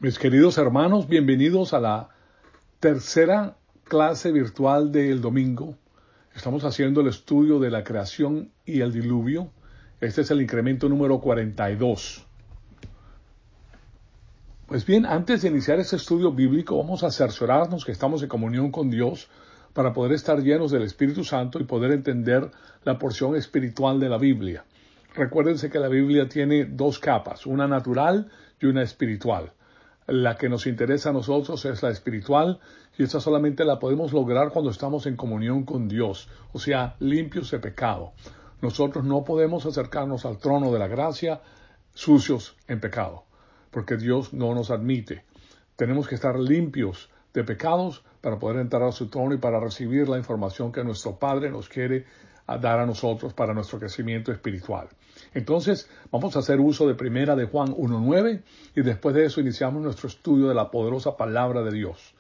Mis queridos hermanos, bienvenidos a la tercera clase virtual del domingo. Estamos haciendo el estudio de la creación y el diluvio. Este es el incremento número 42. Pues bien, antes de iniciar este estudio bíblico, vamos a cerciorarnos que estamos en comunión con Dios para poder estar llenos del Espíritu Santo y poder entender la porción espiritual de la Biblia. Recuérdense que la Biblia tiene dos capas, una natural y una espiritual. La que nos interesa a nosotros es la espiritual y esta solamente la podemos lograr cuando estamos en comunión con Dios, o sea, limpios de pecado. Nosotros no podemos acercarnos al trono de la gracia sucios en pecado, porque Dios no nos admite. Tenemos que estar limpios de pecados para poder entrar a su trono y para recibir la información que nuestro Padre nos quiere dar a nosotros para nuestro crecimiento espiritual. Entonces, vamos a hacer uso de primera de Juan 1:9 y después de eso iniciamos nuestro estudio de la poderosa palabra de Dios.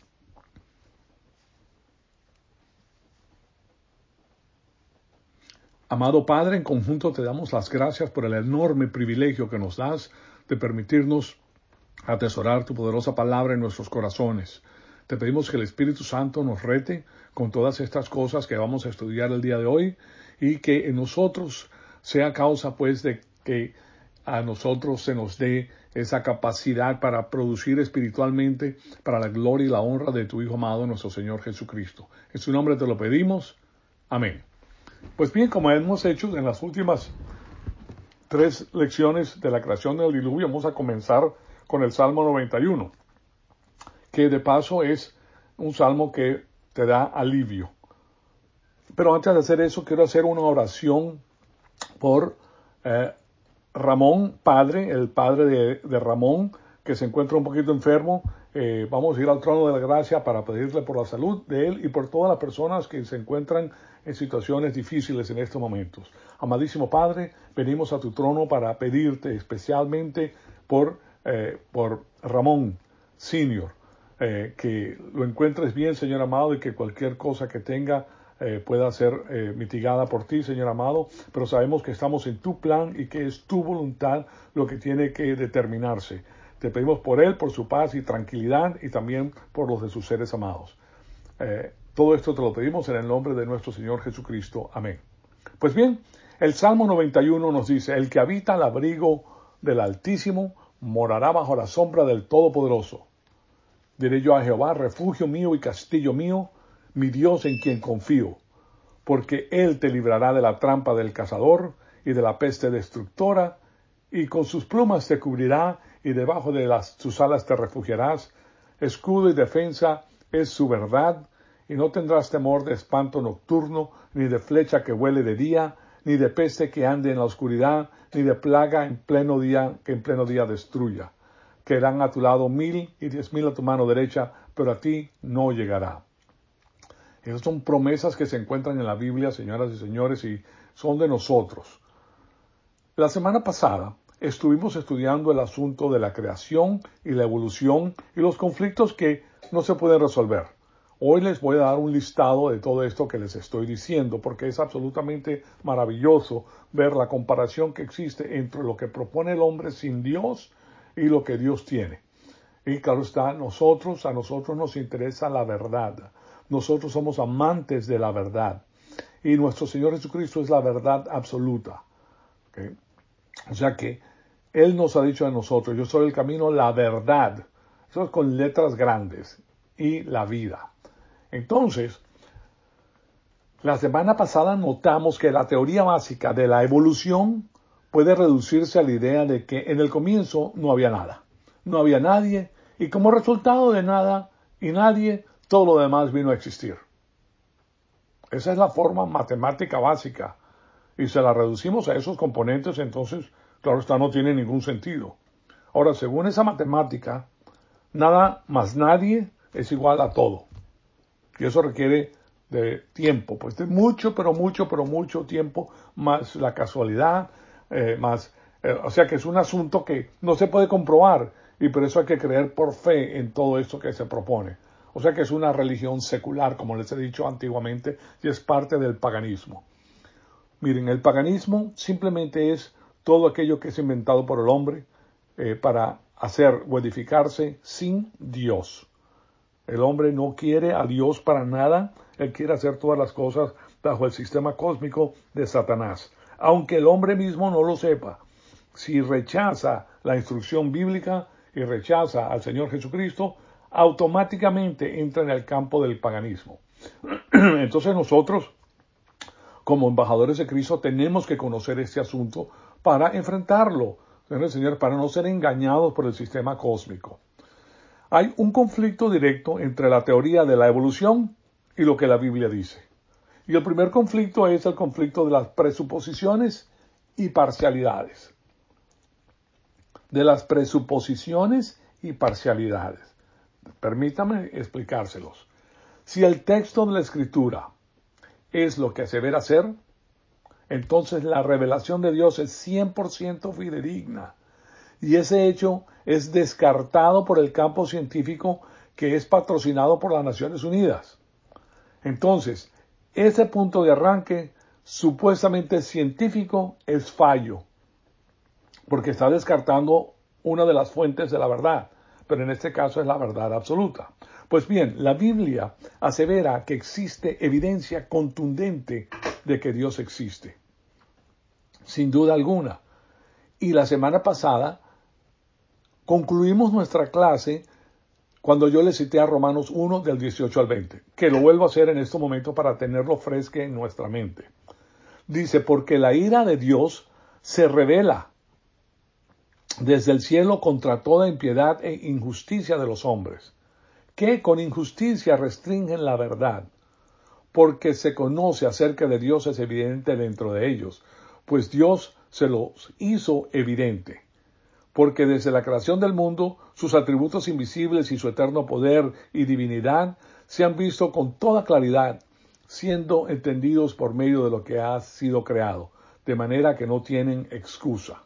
Amado Padre, en conjunto te damos las gracias por el enorme privilegio que nos das de permitirnos atesorar tu poderosa palabra en nuestros corazones. Te pedimos que el Espíritu Santo nos rete con todas estas cosas que vamos a estudiar el día de hoy y que en nosotros sea causa pues de que a nosotros se nos dé esa capacidad para producir espiritualmente para la gloria y la honra de tu Hijo amado, nuestro Señor Jesucristo. En su nombre te lo pedimos. Amén. Pues bien, como hemos hecho en las últimas 3 lecciones de la creación del diluvio, vamos a comenzar con el Salmo 91, que de paso es un salmo que te da alivio. Pero antes de hacer eso, quiero hacer una oración por Ramón, el padre de Ramón, que se encuentra un poquito enfermo. Vamos a ir al trono de la gracia para pedirle por la salud de él y por todas las personas que se encuentran en situaciones difíciles en estos momentos. Amadísimo Padre, venimos a tu trono para pedirte especialmente por Ramón Senior, que lo encuentres bien, Señor amado, y que cualquier cosa que tenga pueda ser mitigada por ti, Señor amado, pero sabemos que estamos en tu plan y que es tu voluntad lo que tiene que determinarse. Te pedimos por él, por su paz y tranquilidad y también por los de sus seres amados. Todo esto te lo pedimos en el nombre de nuestro Señor Jesucristo. Amén. Pues bien, el Salmo 91 nos dice: el que habita al abrigo del Altísimo morará bajo la sombra del Todopoderoso. Diré yo a Jehová, refugio mío y castillo mío, mi Dios en quien confío, porque Él te librará de la trampa del cazador y de la peste destructora, y con sus plumas te cubrirá, y debajo de sus alas te refugiarás. Escudo y defensa es su verdad, y no tendrás temor de espanto nocturno, ni de flecha que vuele de día, ni de peste que ande en la oscuridad, ni de plaga que en pleno día destruya. Quedarán a tu lado 1,000 y 10,000 a tu mano derecha, pero a ti no llegará. Esas son promesas que se encuentran en la Biblia, señoras y señores, y son de nosotros. La semana pasada estuvimos estudiando el asunto de la creación y la evolución y los conflictos que no se pueden resolver. Hoy les voy a dar un listado de todo esto que les estoy diciendo, porque es absolutamente maravilloso ver la comparación que existe entre lo que propone el hombre sin Dios y lo que Dios tiene. Y claro está, a nosotros nos interesa la verdad. Nosotros somos amantes de la verdad. Y nuestro Señor Jesucristo es la verdad absoluta. ¿Okay? O sea que Él nos ha dicho a nosotros: yo soy el camino, la verdad. Eso es con letras grandes. Y la vida. Entonces, la semana pasada notamos que la teoría básica de la evolución puede reducirse a la idea de que en el comienzo no había nada. No había nadie, y como resultado de nada y nadie, todo lo demás vino a existir. Esa es la forma matemática básica. Y se la reducimos a esos componentes, entonces, claro está, no tiene ningún sentido. Ahora, según esa matemática, nada más nadie es igual a todo. Y eso requiere de tiempo, pues de mucho tiempo, más la casualidad, o sea que es un asunto que no se puede comprobar, y por eso hay que creer por fe en todo esto que se propone. O sea que es una religión secular, como les he dicho antiguamente, y es parte del paganismo. Miren, el paganismo simplemente es todo aquello que es inventado por el hombre para hacer o edificarse sin Dios. El hombre no quiere a Dios para nada. Él quiere hacer todas las cosas bajo el sistema cósmico de Satanás. Aunque el hombre mismo no lo sepa, si rechaza la instrucción bíblica y rechaza al Señor Jesucristo, automáticamente entra en el campo del paganismo. Entonces nosotros, como embajadores de Cristo, tenemos que conocer este asunto para enfrentarlo, Señor, para no ser engañados por el sistema cósmico. Hay un conflicto directo entre la teoría de la evolución y lo que la Biblia dice. Y el primer conflicto es el conflicto de las presuposiciones y parcialidades. De las presuposiciones y parcialidades. Permítame explicárselos. Si el texto de la Escritura es lo que asevera ser, entonces la revelación de Dios es 100% fidedigna. Y ese hecho es descartado por el campo científico que es patrocinado por las Naciones Unidas. Entonces, ese punto de arranque supuestamente científico es fallo, porque está descartando una de las fuentes de la verdad, pero en este caso es la verdad absoluta. Pues bien, la Biblia asevera que existe evidencia contundente de que Dios existe, sin duda alguna. Y la semana pasada concluimos nuestra clase cuando yo le cité a Romanos 1 del 18 al 20, que lo vuelvo a hacer en este momento para tenerlo fresco en nuestra mente. Dice, porque la ira de Dios se revela desde el cielo contra toda impiedad e injusticia de los hombres, que con injusticia restringen la verdad, porque se conoce acerca de Dios es evidente dentro de ellos, pues Dios se los hizo evidente. Porque desde la creación del mundo, sus atributos invisibles y su eterno poder y divinidad se han visto con toda claridad, siendo entendidos por medio de lo que ha sido creado, de manera que no tienen excusa.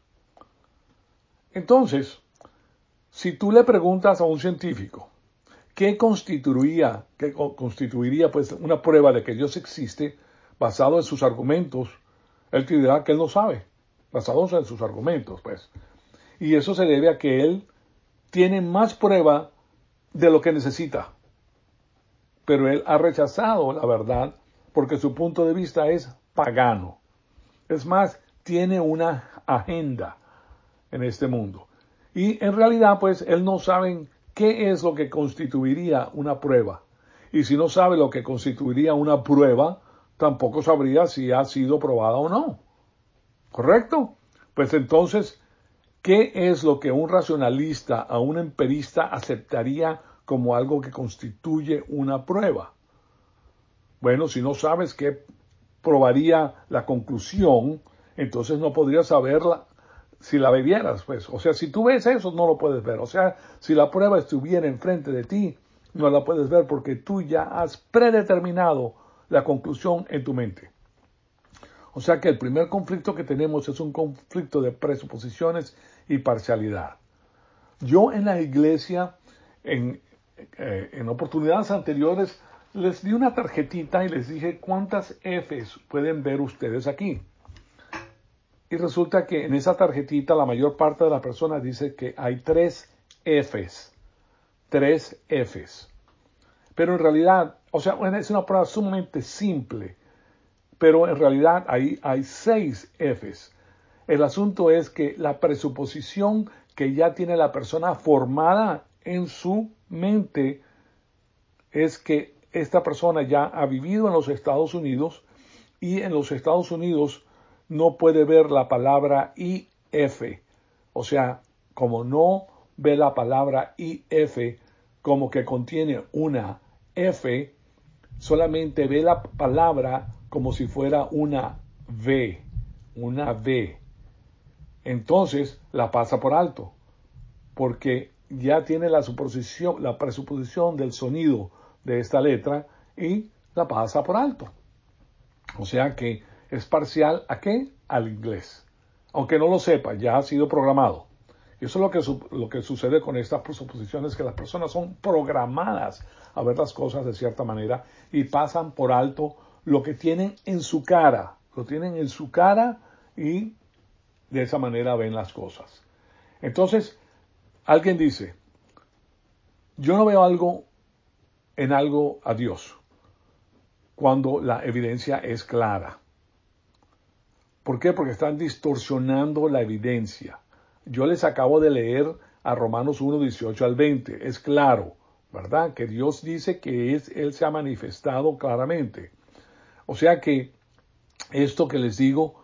Entonces, si tú le preguntas a un científico, ¿qué constituiría pues una prueba de que Dios existe basado en sus argumentos? Él te dirá que él no sabe, basados en sus argumentos, pues. Y eso se debe a que él tiene más prueba de lo que necesita. Pero él ha rechazado la verdad porque su punto de vista es pagano. Es más, tiene una agenda en este mundo. Y en realidad, pues, él no sabe qué es lo que constituiría una prueba. Y si no sabe lo que constituiría una prueba, tampoco sabría si ha sido probada o no. ¿Correcto? Pues entonces, ¿qué es lo que un racionalista a un empirista aceptaría como algo que constituye una prueba? Bueno, si no sabes qué probaría la conclusión, entonces no podrías saberla si la vieras, pues. O sea, si tú ves eso, no lo puedes ver. O sea, si la prueba estuviera enfrente de ti, no la puedes ver porque tú ya has predeterminado la conclusión en tu mente. O sea que el primer conflicto que tenemos es un conflicto de presuposiciones y parcialidad. Yo en la iglesia, en oportunidades anteriores, les di una tarjetita y les dije cuántas Fs pueden ver ustedes aquí. Y resulta que en esa tarjetita la mayor parte de las personas dice que hay 3 Fs. 3 Fs. Pero en realidad, o sea, es una prueba sumamente simple. Pero en realidad ahí hay 6 Fs. El asunto es que la presuposición que ya tiene la persona formada en su mente es que esta persona ya ha vivido en los Estados Unidos y en los Estados Unidos no puede ver la palabra IF. O sea, como no ve la palabra IF como que contiene una F, solamente ve la palabra como si fuera una V. Entonces la pasa por alto, porque ya tiene la presuposición del sonido de esta letra y la pasa por alto. O sea que es parcial ¿a qué? Al inglés. Aunque no lo sepa, ya ha sido programado. Y eso es lo que sucede con estas presuposiciones, que las personas son programadas a ver las cosas de cierta manera y pasan por alto lo que tienen en su cara. Lo tienen en su cara y de esa manera ven las cosas. Entonces, Alguien dice, yo no veo algo en algo a Dios cuando la evidencia es clara. ¿Por qué? Porque están distorsionando la evidencia. Yo les acabo de leer a Romanos 1, 18 al 20. Es claro, ¿verdad? Que Dios dice que Él se ha manifestado claramente. O sea que esto que les digo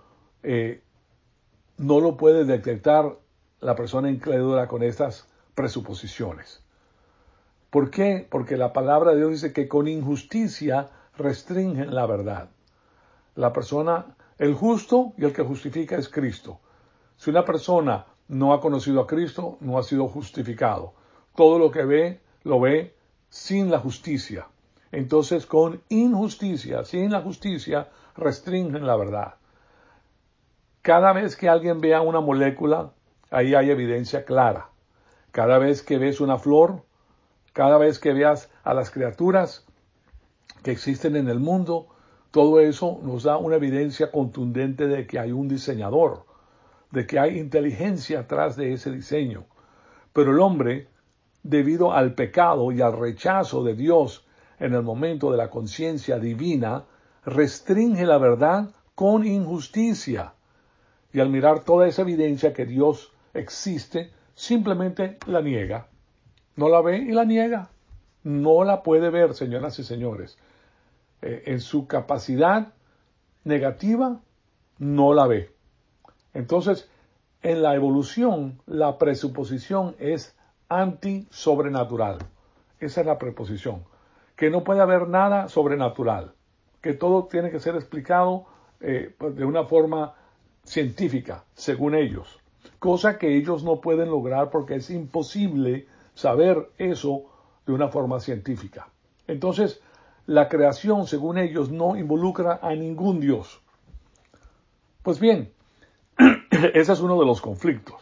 no lo puede detectar la persona incrédula con estas presuposiciones. ¿Por qué? Porque la palabra de Dios dice que con injusticia restringen la verdad. La persona, el justo y el que justifica es Cristo. Si una persona no ha conocido a Cristo, no ha sido justificado. Todo lo que ve, lo ve sin la justicia. Entonces, con injusticia, sin la justicia, restringen la verdad. Cada vez que alguien vea una molécula, ahí hay evidencia clara. Cada vez que ves una flor, cada vez que veas a las criaturas que existen en el mundo, todo eso nos da una evidencia contundente de que hay un diseñador, de que hay inteligencia atrás de ese diseño. Pero el hombre, debido al pecado y al rechazo de Dios en el momento de la conciencia divina, restringe la verdad con injusticia. Y al mirar toda esa evidencia que Dios existe, simplemente la niega. No la ve y la niega. No la puede ver, señoras y señores. En su capacidad negativa, no la ve. Entonces, en la evolución, la presuposición es anti-sobrenatural. Esa es la preposición. Que no puede haber nada sobrenatural. Que todo tiene que ser explicado de una forma científica, según ellos. Cosa que ellos no pueden lograr porque es imposible saber eso de una forma científica. Entonces, la creación, según ellos, no involucra a ningún Dios. Pues bien, ese es uno de los conflictos.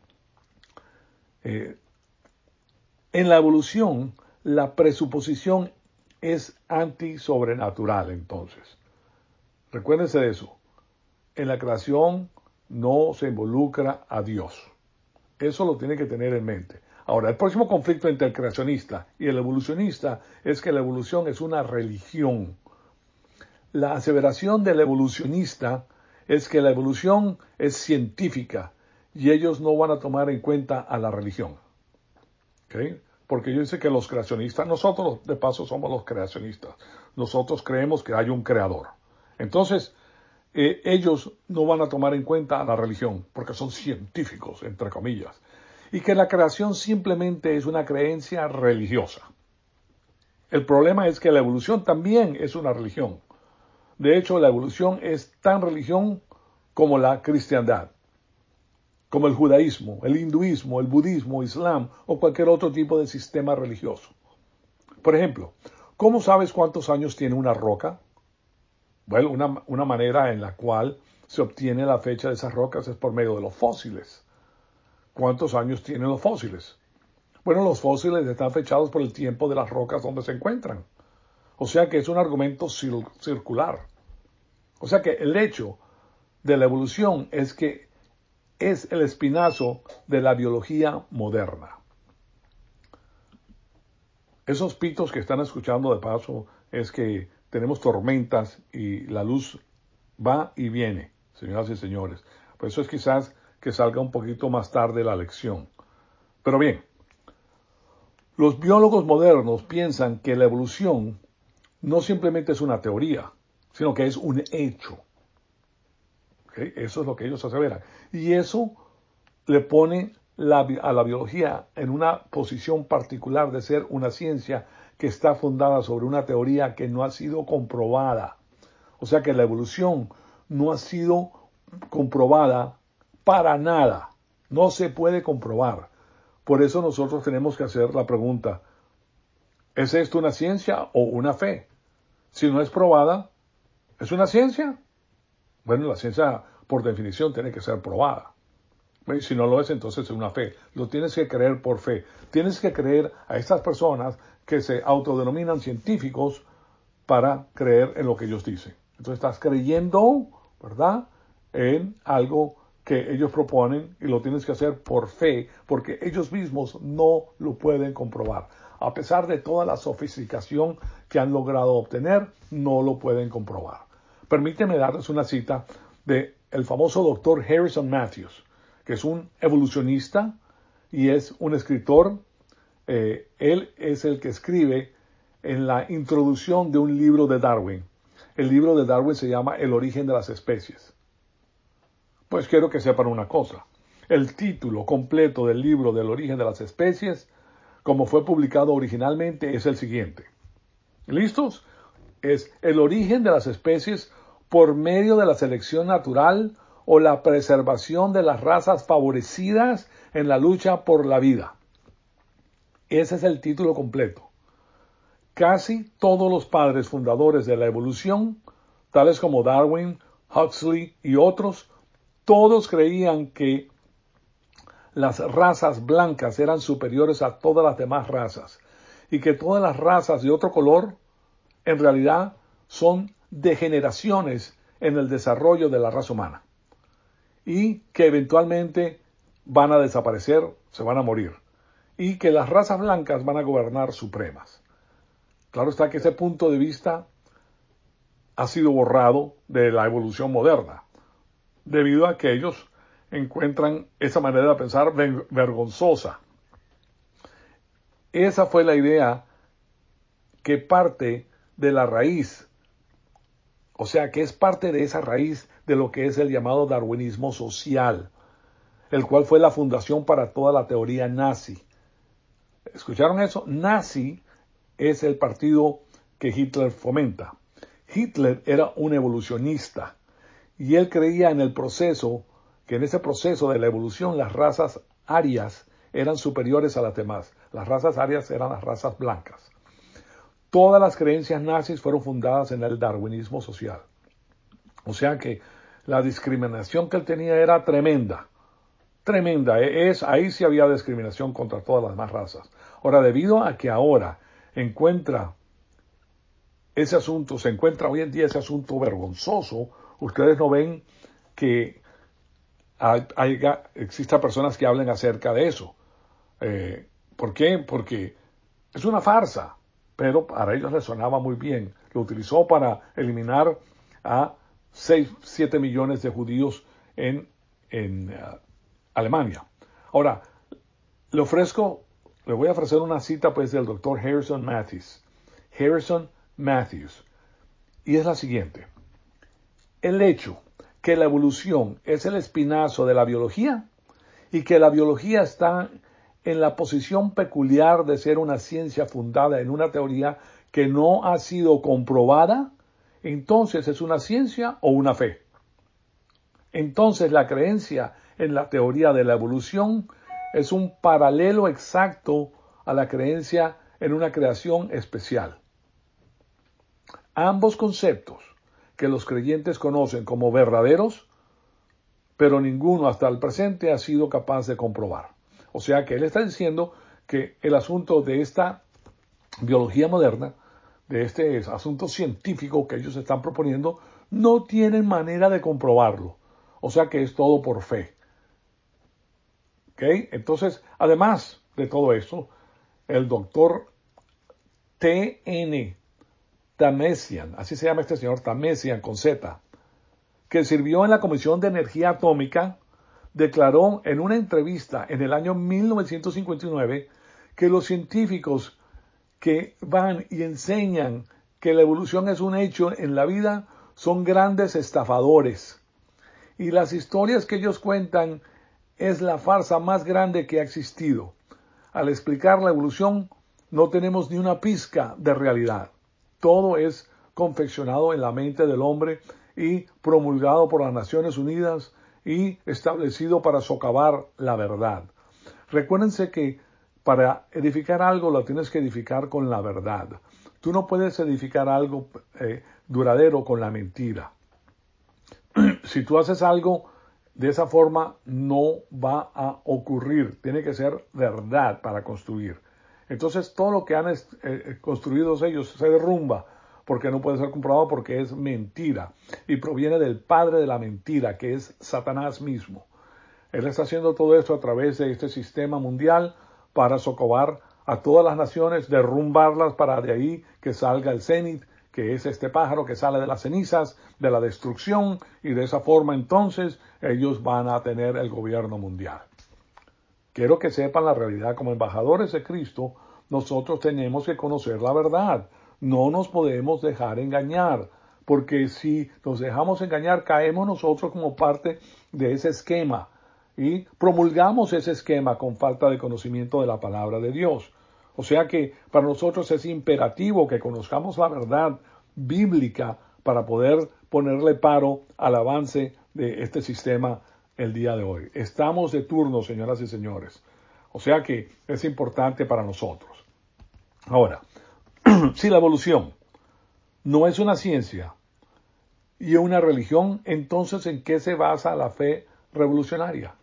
En la evolución, la presuposición es antisobrenatural, entonces. Recuérdense de eso. En la creación no se involucra a Dios. Eso lo tiene que tener en mente. Ahora, el próximo conflicto entre el creacionista y el evolucionista es que la evolución es una religión. La aseveración del evolucionista es que la evolución es científica y ellos no van a tomar en cuenta a la religión. ¿Okay? Porque yo dice que los creacionistas, nosotros de paso somos los creacionistas. Nosotros creemos que hay un creador. Entonces, ellos no van a tomar en cuenta a la religión porque son científicos, entre comillas. Y que la creación simplemente es una creencia religiosa. El problema es que la evolución también es una religión. De hecho, la evolución es tan religión como la cristiandad, como el judaísmo, el hinduismo, el budismo, islam o cualquier otro tipo de sistema religioso. Por ejemplo, ¿cómo sabes cuántos años tiene una roca? Bueno, una manera en la cual se obtiene la fecha de esas rocas es por medio de los fósiles. ¿Cuántos años tienen los fósiles? Bueno, los fósiles están fechados por el tiempo de las rocas donde se encuentran. O sea que es un argumento circular. O sea que el hecho de la evolución es que es el espinazo de la biología moderna. Esos pitos que están escuchando de paso es que tenemos tormentas y la luz va y viene, señoras y señores. Por eso es quizás que salga un poquito más tarde la lección. Pero bien, los biólogos modernos piensan que la evolución no simplemente es una teoría, sino que es un hecho. ¿Okay? Eso es lo que ellos aseveran. Y eso le pone a la biología en una posición particular de ser una ciencia que está fundada sobre una teoría que no ha sido comprobada. O sea que la evolución no ha sido comprobada para nada. No se puede comprobar. Por eso nosotros tenemos que hacer la pregunta, ¿es esto una ciencia o una fe? Si no es probada, ¿es una ciencia? Bueno, la ciencia por definición tiene que ser probada. Si no lo es, entonces es una fe. Lo tienes que creer por fe. Tienes que creer a estas personas que se autodenominan científicos para creer en lo que ellos dicen. Entonces estás creyendo, ¿verdad?, en algo que ellos proponen y lo tienes que hacer por fe, porque ellos mismos no lo pueden comprobar. A pesar de toda la sofisticación que han logrado obtener, no lo pueden comprobar. Permíteme darles una cita del famoso doctor Harrison Matthews, que es un evolucionista y es un escritor. Él es el que escribe en la introducción de un libro de Darwin. El libro de Darwin se llama El origen de las especies. Pues quiero que sepan una cosa. El título completo del libro del origen de las especies, como fue publicado originalmente, es el siguiente. ¿Listos? Es el origen de las especies por medio de la selección natural o la preservación de las razas favorecidas en la lucha por la vida. Ese es el título completo. Casi todos los padres fundadores de la evolución, tales como Darwin, Huxley y otros, todos creían que las razas blancas eran superiores a todas las demás razas y que todas las razas de otro color en realidad son degeneraciones en el desarrollo de la raza humana y que eventualmente van a desaparecer, se van a morir y que las razas blancas van a gobernar supremas. Claro está que ese punto de vista ha sido borrado de la evolución moderna, debido a que ellos encuentran esa manera de pensar vergonzosa. Esa fue la idea que parte de la raíz, o sea, que es parte de esa raíz de lo que es el llamado darwinismo social, el cual fue la fundación para toda la teoría nazi. ¿Escucharon eso? Nazi es el partido que Hitler fomenta. Hitler era un evolucionista y él creía en el proceso, que en ese proceso de la evolución las razas arias eran superiores a las demás. Las razas arias eran las razas blancas. Todas las creencias nazis fueron fundadas en el darwinismo social. O sea que la discriminación que él tenía era tremenda. Tremenda. Ahí sí había discriminación contra todas las demás razas. Ahora, debido a que ahora se encuentra hoy en día ese asunto vergonzoso, ustedes no ven que existan personas que hablen acerca de eso. ¿Por qué? Porque es una farsa, pero para ellos les sonaba muy bien. Lo utilizó para eliminar a 6-7 millones de judíos en Alemania. Ahora, le voy a ofrecer una cita pues del doctor Harrison Matthews, y es la siguiente. El hecho que la evolución es el espinazo de la biología y que la biología está en la posición peculiar de ser una ciencia fundada en una teoría que no ha sido comprobada, entonces es una ciencia o una fe. Entonces la creencia en la teoría de la evolución es un paralelo exacto a la creencia en una creación especial. Ambos conceptos que los creyentes conocen como verdaderos, pero ninguno hasta el presente ha sido capaz de comprobar. O sea que él está diciendo que el asunto de esta biología moderna, de este asunto científico que ellos están proponiendo, no tienen manera de comprobarlo. O sea que es todo por fe. ¿Okay? Entonces, además de todo esto, el doctor T.N. Tamessian, así se llama este señor, Tamessian con Z, que sirvió en la Comisión de Energía Atómica, declaró en una entrevista en el año 1959 que los científicos que van y enseñan que la evolución es un hecho en la vida son grandes estafadores. Y las historias que ellos cuentan es la farsa más grande que ha existido. Al explicar la evolución no tenemos ni una pizca de realidad. Todo es confeccionado en la mente del hombre y promulgado por las Naciones Unidas y establecido para socavar la verdad. Recuérdense que para edificar algo lo tienes que edificar con la verdad. Tú no puedes edificar algo duradero con la mentira. Si tú haces algo de esa forma, no va a ocurrir. Tiene que ser verdad para construir. Entonces, todo lo que han construido ellos se derrumba porque no puede ser comprobado porque es mentira y proviene del padre de la mentira, que es Satanás mismo. Él está haciendo todo esto a través de este sistema mundial para socavar a todas las naciones, derrumbarlas para de ahí que salga el cenit, que es este pájaro que sale de las cenizas, de la destrucción, y de esa forma entonces ellos van a tener el gobierno mundial. Quiero que sepan la realidad. Como embajadores de Cristo, nosotros tenemos que conocer la verdad. No nos podemos dejar engañar, porque si nos dejamos engañar, caemos nosotros como parte de ese esquema y promulgamos ese esquema con falta de conocimiento de la palabra de Dios. O sea que para nosotros es imperativo que conozcamos la verdad bíblica para poder ponerle paro al avance de este sistema el día de hoy. Estamos de turno, señoras y señores. O sea que es importante para nosotros. Ahora, si la evolución no es una ciencia y una religión, entonces ¿en qué se basa la fe evolucionaria?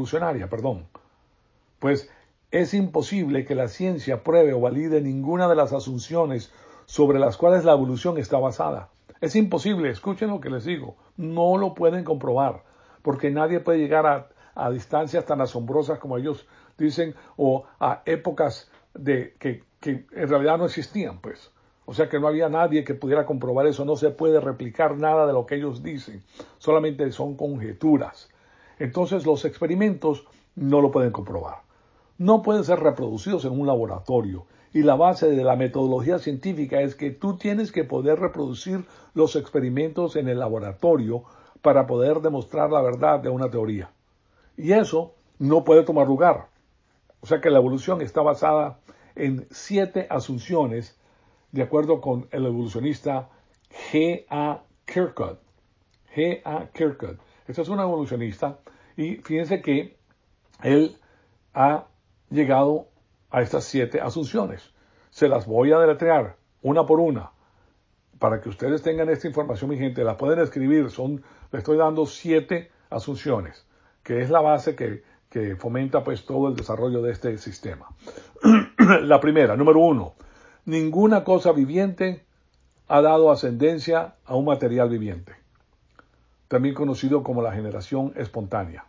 Pues es imposible que la ciencia pruebe o valide ninguna de las asunciones sobre las cuales la evolución está basada. Es imposible, escuchen lo que les digo, no lo pueden comprobar, porque nadie puede llegar a distancias tan asombrosas como ellos dicen, o a épocas que en realidad no existían, pues. O sea que no había nadie que pudiera comprobar eso, no se puede replicar nada de lo que ellos dicen, solamente son conjeturas. Entonces los experimentos no lo pueden comprobar. No pueden ser reproducidos en un laboratorio. Y la base de la metodología científica es que tú tienes que poder reproducir los experimentos en el laboratorio para poder demostrar la verdad de una teoría. Y eso no puede tomar lugar. O sea que la evolución está basada en 7 asunciones, de acuerdo con el evolucionista G.A. Kirkwood. G.A. Kirkwood. Este es un evolucionista y fíjense que él ha llegado a estas 7 asunciones. Se las voy a deletrear una por una para que ustedes tengan esta información, mi gente. La pueden escribir. Le estoy dando 7 asunciones, que es la base que fomenta pues todo el desarrollo de este sistema. La primera, número 1. Ninguna cosa viviente ha dado ascendencia a un material viviente, también conocido como la generación espontánea.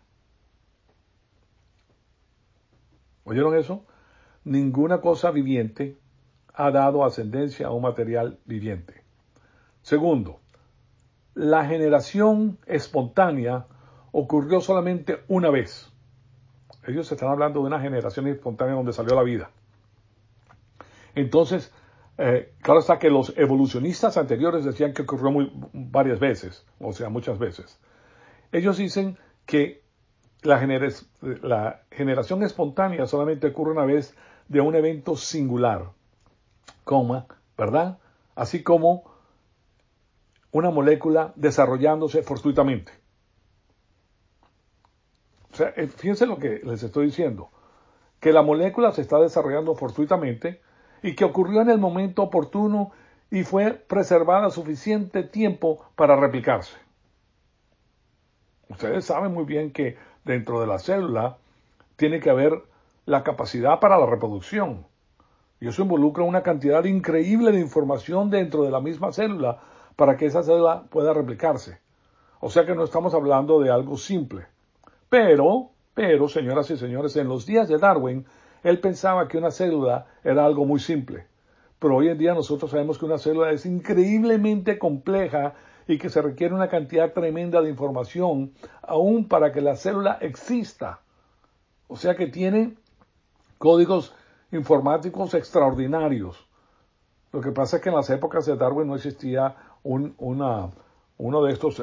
¿Oyeron eso? Ninguna cosa viviente ha dado ascendencia a un material viviente. Segundo, la generación espontánea ocurrió solamente una vez. Ellos están hablando de una generación espontánea donde salió la vida. Entonces, claro está que los evolucionistas anteriores decían que ocurrió varias veces, o sea, muchas veces. Ellos dicen que la generación espontánea solamente ocurre una vez de un evento singular, ¿verdad? Así como una molécula desarrollándose fortuitamente. O sea, fíjense lo que les estoy diciendo, que la molécula se está desarrollando fortuitamente y que ocurrió en el momento oportuno y fue preservada suficiente tiempo para replicarse. Ustedes saben muy bien que dentro de la célula tiene que haber la capacidad para la reproducción. Y eso involucra una cantidad increíble de información dentro de la misma célula para que esa célula pueda replicarse. O sea que no estamos hablando de algo simple. Pero, señoras y señores, en los días de Darwin, él pensaba que una célula era algo muy simple. Pero hoy en día nosotros sabemos que una célula es increíblemente compleja y que se requiere una cantidad tremenda de información aún para que la célula exista. O sea que tiene códigos informáticos extraordinarios. Lo que pasa es que en las épocas de Darwin no existía uno de estos,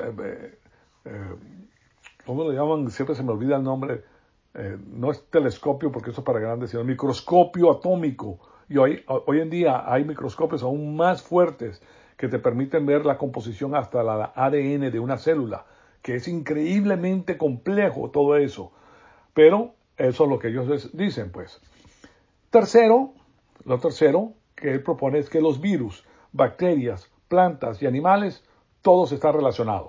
¿cómo le llaman? Siempre se me olvida el nombre. No es telescopio porque eso es para grandes, sino microscopio atómico. Y hoy en día hay microscopios aún más fuertes que te permiten ver la composición hasta la ADN de una célula, que es increíblemente complejo todo eso. Pero eso es lo que ellos dicen, pues. Lo tercero que él propone es que los virus, bacterias, plantas y animales, todos están relacionados.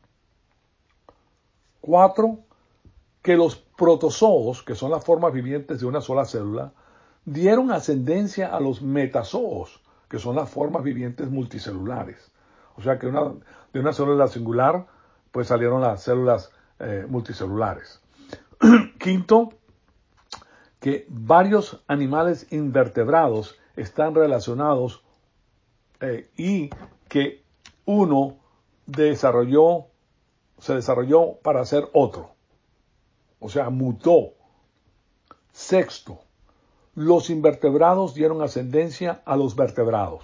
4, que los protozoos, que son las formas vivientes de una sola célula, dieron ascendencia a los metazoos, que son las formas vivientes multicelulares. O sea que de una célula singular, pues salieron las células multicelulares. Quinto, que varios animales invertebrados están relacionados y que uno se desarrolló para ser otro. O sea, mutó. Sexto, los invertebrados dieron ascendencia a los vertebrados.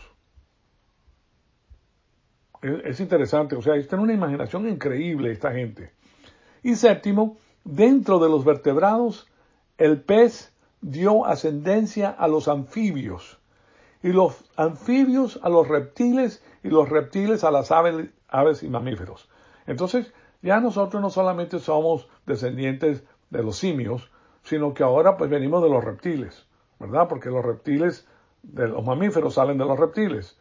Es interesante, o sea, tiene una imaginación increíble esta gente. Y séptimo, dentro de los vertebrados, el pez dio ascendencia a los anfibios, y los anfibios a los reptiles, y los reptiles a las aves y mamíferos. Entonces, ya nosotros no solamente somos descendientes de los simios, sino que ahora pues venimos de los reptiles, ¿verdad? Porque los reptiles de los mamíferos salen de los reptiles.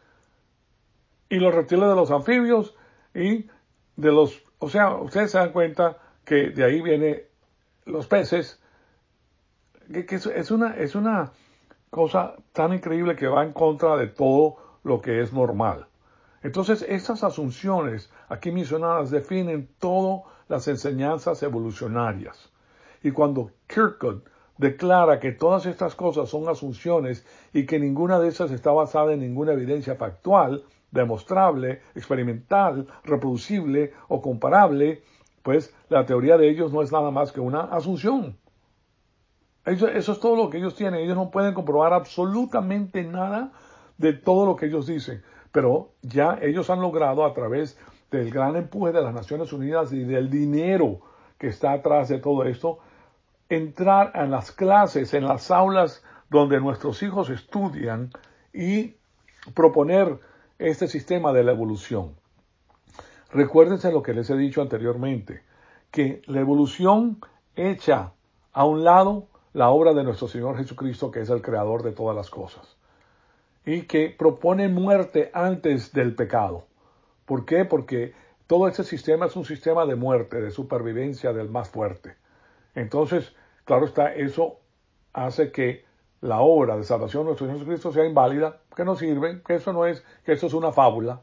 Y los reptiles de los anfibios y de los... O sea, ustedes se dan cuenta que de ahí vienen los peces, que es una cosa tan increíble que va en contra de todo lo que es normal. Entonces, estas asunciones aquí mencionadas definen todas las enseñanzas evolucionarias. Y cuando Kierkegaard declara que todas estas cosas son asunciones y que ninguna de esas está basada en ninguna evidencia factual, demostrable, experimental, reproducible o comparable, pues la teoría de ellos no es nada más que una asunción. Eso es todo lo que ellos tienen. Ellos no pueden comprobar absolutamente nada de todo lo que ellos dicen. Pero ya ellos han logrado, a través del gran empuje de las Naciones Unidas y del dinero que está atrás de todo esto, entrar en las clases, en las aulas donde nuestros hijos estudian y proponer este sistema de la evolución. Recuérdense lo que les he dicho anteriormente, que la evolución echa a un lado la obra de nuestro Señor Jesucristo, que es el creador de todas las cosas, y que propone muerte antes del pecado. ¿Por qué? Porque todo este sistema es un sistema de muerte, de supervivencia del más fuerte. Entonces, claro está, eso hace que la obra de salvación de nuestro Señor Jesucristo sea inválida, que no sirve, que eso es una fábula.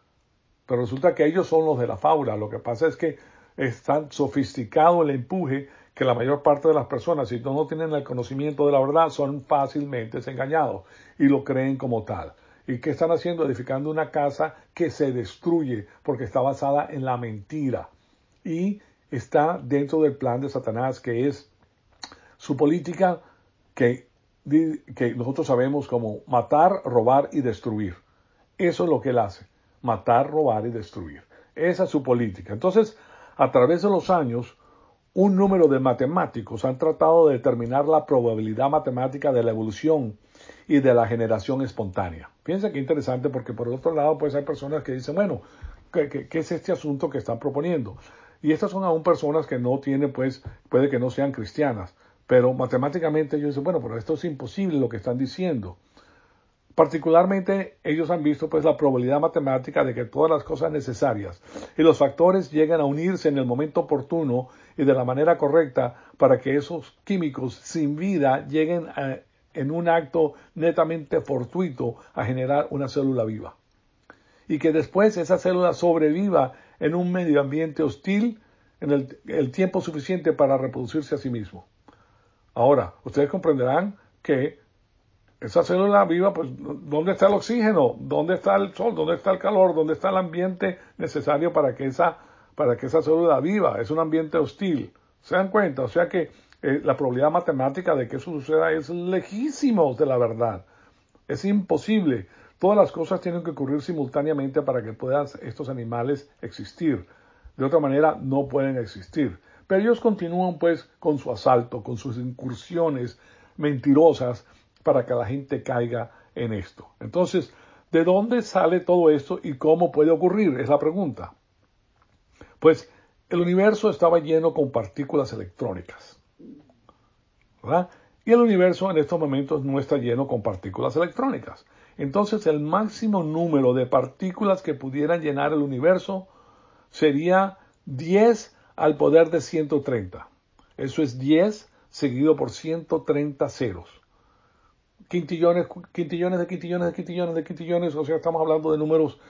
Pero resulta que ellos son los de la fábula. Lo que pasa es que es tan sofisticado el empuje que la mayor parte de las personas, si no tienen el conocimiento de la verdad, son fácilmente engañados y lo creen como tal. ¿Y qué están haciendo? Edificando una casa que se destruye porque está basada en la mentira. Y está dentro del plan de Satanás, que es su política que nosotros sabemos como matar, robar y destruir. Eso es lo que él hace. Matar, robar y destruir. Esa es su política. Entonces, a través de los años, un número de matemáticos han tratado de determinar la probabilidad matemática de la evolución y de la generación espontánea. Piensa que interesante, porque por el otro lado, pues hay personas que dicen, bueno, ¿qué es este asunto que están proponiendo? Y estas son aún personas que no tienen, pues, puede que no sean cristianas, pero matemáticamente ellos dicen, bueno, pero esto es imposible lo que están diciendo. Particularmente, ellos han visto pues la probabilidad matemática de que todas las cosas necesarias y los factores lleguen a unirse en el momento oportuno y de la manera correcta para que esos químicos sin vida lleguen en un acto netamente fortuito a generar una célula viva. Y que después esa célula sobreviva en un medio ambiente hostil en el tiempo suficiente para reproducirse a sí mismo. Ahora, ustedes comprenderán que esa célula viva, pues, ¿dónde está el oxígeno? ¿Dónde está el sol? ¿Dónde está el calor? ¿Dónde está el ambiente necesario para que esa célula viva? Es un ambiente hostil. ¿Se dan cuenta? O sea que la probabilidad matemática de que eso suceda es lejísimos de la verdad. Es imposible. Todas las cosas tienen que ocurrir simultáneamente para que puedan estos animales existir. De otra manera, no pueden existir. Pero ellos continúan, pues, con su asalto, con sus incursiones mentirosas, para que la gente caiga en esto. Entonces, ¿de dónde sale todo esto y cómo puede ocurrir? Es la pregunta. Pues el universo estaba lleno con partículas electrónicas, ¿verdad? Y el universo en estos momentos no está lleno con partículas electrónicas. Entonces, el máximo número de partículas que pudieran llenar el universo sería 10 al poder de 130. Eso es 10 seguido por 130 ceros. Quintillones de quintillones, o sea, estamos hablando de números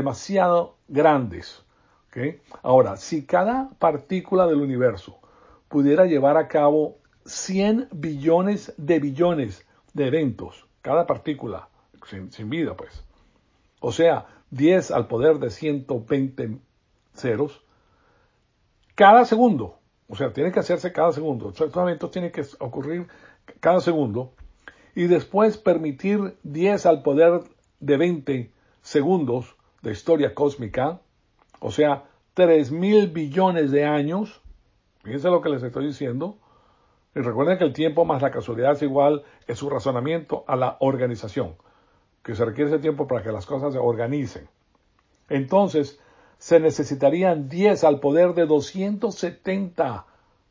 demasiado grandes. ¿Okay? Ahora, si cada partícula del universo pudiera llevar a cabo 100 billones de eventos, cada partícula, sin vida pues. O sea, 10 al poder de 120 ceros, cada segundo. O sea, tiene que hacerse cada segundo. Estos eventos tienen que ocurrir cada segundo. Y después permitir 10 al poder de 20 segundos de historia cósmica. O sea, 3.000 billones de años. Fíjense lo que les estoy diciendo. Y recuerden que el tiempo más la casualidad es igual en su razonamiento a la organización. Que se requiere ese tiempo para que las cosas se organicen. Entonces, se necesitarían 10 al poder de 270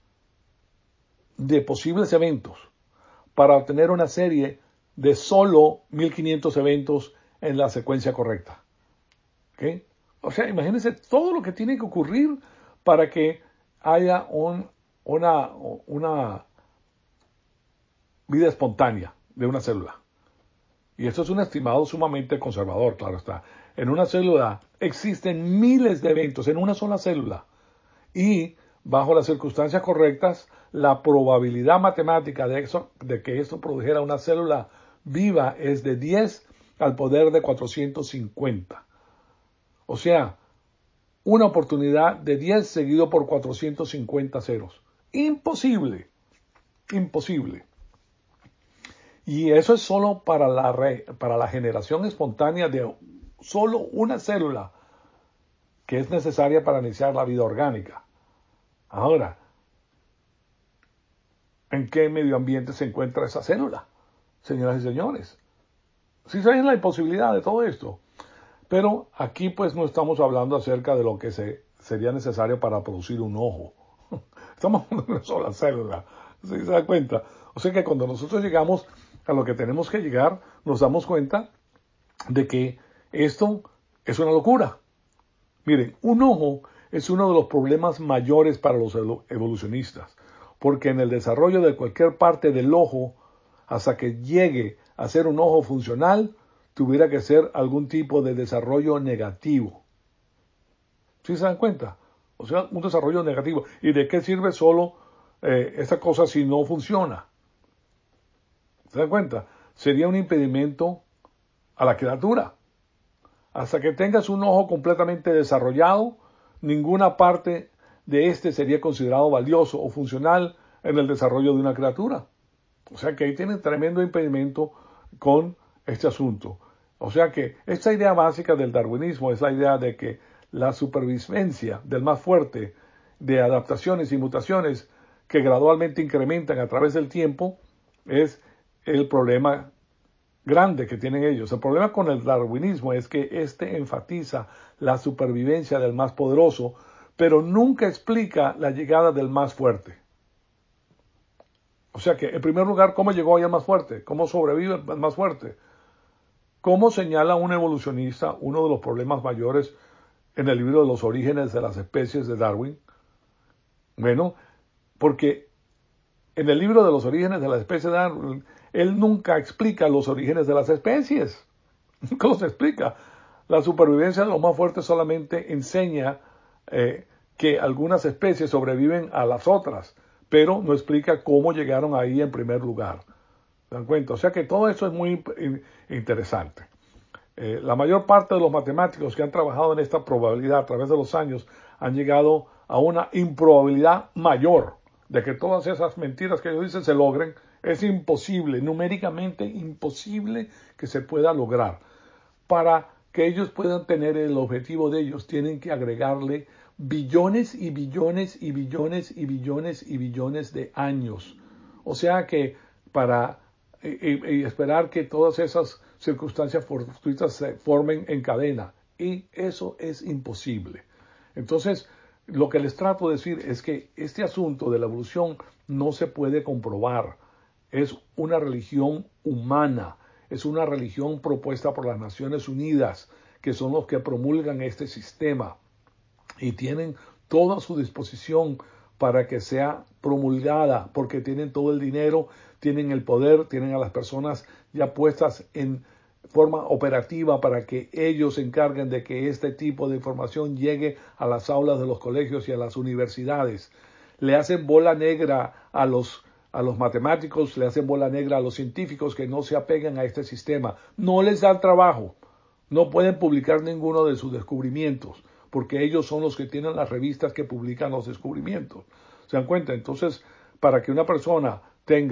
de posibles eventos para obtener una serie de solo 1.500 eventos en la secuencia correcta. ¿Okay? O sea, imagínense todo lo que tiene que ocurrir para que haya una vida espontánea de una célula. Y esto es un estimado sumamente conservador, claro está. En una célula existen miles de eventos en una sola célula. Y bajo las circunstancias correctas, la probabilidad matemática de que esto produjera una célula viva es de 10 al poder de 450. O sea, una oportunidad de 10 seguido por 450 ceros. Imposible. Imposible. Y eso es solo para la generación espontánea de solo una célula que es necesaria para iniciar la vida orgánica. Ahora, ¿en qué medio ambiente se encuentra esa célula? Señoras y señores. Sí saben la imposibilidad de todo esto. Pero aquí pues no estamos hablando acerca de lo que sería necesario para producir un ojo. Estamos hablando de una sola célula. ¿Sí se da cuenta? O sea que cuando nosotros llegamos a lo que tenemos que llegar, nos damos cuenta de que esto es una locura. Miren, un ojo es uno de los problemas mayores para los evolucionistas, porque en el desarrollo de cualquier parte del ojo, hasta que llegue a ser un ojo funcional, tuviera que ser algún tipo de desarrollo negativo. ¿Sí se dan cuenta? O sea, un desarrollo negativo. ¿Y de qué sirve solo esta cosa si no funciona? ¿Se dan cuenta? Sería un impedimento a la criatura. Hasta que tengas un ojo completamente desarrollado, ninguna parte de este sería considerado valioso o funcional en el desarrollo de una criatura. O sea que ahí tienen tremendo impedimento con este asunto. O sea que esta idea básica del darwinismo es la idea de que la supervivencia del más fuerte, de adaptaciones y mutaciones que gradualmente incrementan a través del tiempo, es el problema grande que tienen ellos. El problema con el darwinismo es que éste enfatiza la supervivencia del más poderoso, pero nunca explica la llegada del más fuerte. O sea que, en primer lugar, ¿cómo llegó ahí el más fuerte? ¿Cómo sobrevive el más fuerte? ¿Cómo señala un evolucionista uno de los problemas mayores en el libro de los orígenes de las especies de Darwin? Bueno, porque en el libro de los orígenes de las especies de Darwin, él nunca explica los orígenes de las especies. Nunca los explica. La supervivencia de los más fuertes solamente enseña que algunas especies sobreviven a las otras, pero no explica cómo llegaron ahí en primer lugar. ¿Se dan cuenta? O sea que todo eso es muy interesante. La mayor parte de los matemáticos que han trabajado en esta probabilidad a través de los años han llegado a una improbabilidad mayor de que todas esas mentiras que ellos dicen se logren. Es imposible, numéricamente imposible que se pueda lograr. Para que ellos puedan tener el objetivo de ellos, tienen que agregarle billones y billones y billones y billones y billones de años. O sea que para y esperar que todas esas circunstancias fortuitas se formen en cadena. Y eso es imposible. Entonces, lo que les trato de decir es que este asunto de la evolución no se puede comprobar. Es una religión humana, es una religión propuesta por las Naciones Unidas, que son los que promulgan este sistema y tienen toda a su disposición para que sea promulgada, porque tienen todo el dinero, tienen el poder, tienen a las personas ya puestas en forma operativa para que ellos se encarguen de que este tipo de información llegue a las aulas de los colegios y a las universidades. le hacen bola negra a los matemáticos, le hacen bola negra a los científicos que no se apegan a este sistema. No les dan trabajo, no pueden publicar ninguno de sus descubrimientos, porque ellos son los que tienen las revistas que publican los descubrimientos. ¿Se dan cuenta? Entonces, para que una persona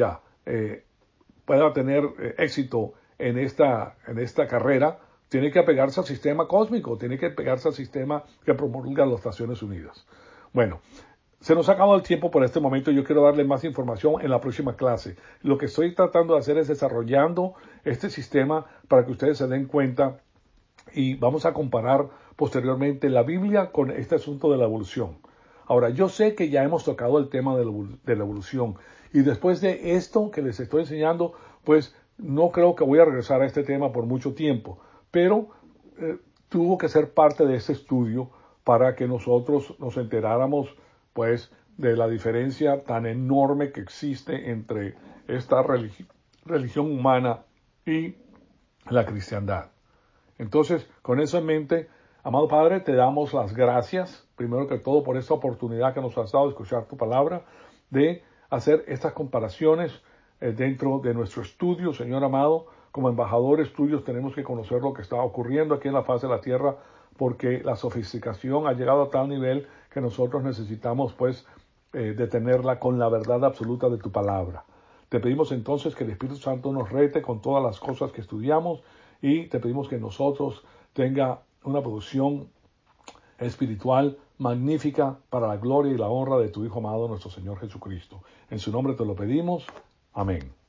pueda tener éxito en esta carrera, tiene que apegarse al sistema cósmico, tiene que apegarse al sistema que promulga las Naciones Unidas. Bueno, se nos ha acabado el tiempo por este momento. Yo quiero darle más información en la próxima clase. Lo que estoy tratando de hacer es desarrollando este sistema para que ustedes se den cuenta y vamos a comparar posteriormente la Biblia con este asunto de la evolución. Ahora, yo sé que ya hemos tocado el tema de la evolución y después de esto que les estoy enseñando, pues no creo que voy a regresar a este tema por mucho tiempo, pero tuvo que ser parte de este estudio para que nosotros nos enteráramos pues de la diferencia tan enorme que existe entre esta religión humana y la cristiandad. Entonces, con eso en mente, amado Padre, te damos las gracias, primero que todo, por esta oportunidad que nos has dado de escuchar tu palabra, de hacer estas comparaciones dentro de nuestro estudio, Señor amado. Como embajadores tuyos tenemos que conocer lo que está ocurriendo aquí en la faz de la tierra, porque la sofisticación ha llegado a tal nivel que nosotros necesitamos, pues, detenerla con la verdad absoluta de tu palabra. Te pedimos entonces que el Espíritu Santo nos rete con todas las cosas que estudiamos y te pedimos que nosotros tenga una producción espiritual magnífica para la gloria y la honra de tu Hijo amado, nuestro Señor Jesucristo. En su nombre te lo pedimos. Amén.